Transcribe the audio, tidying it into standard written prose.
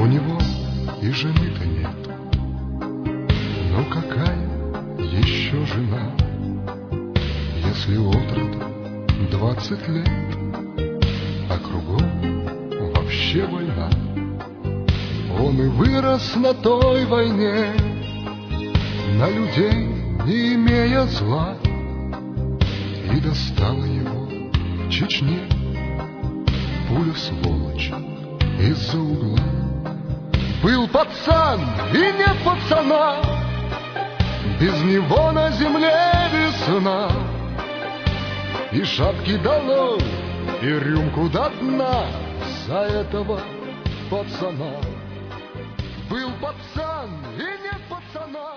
У него и жены-то нет. Но какая еще жена, если от роду 20 лет, а кругом вообще война? Он и вырос на той войне, на людей не имея зла, и достала его в Чечне пуля сволочь из-за угла. Был пацан и нет пацана, без него на земле весна. И шапки долой, и рюмку до дна за этого пацана. Был пацан и нет пацана.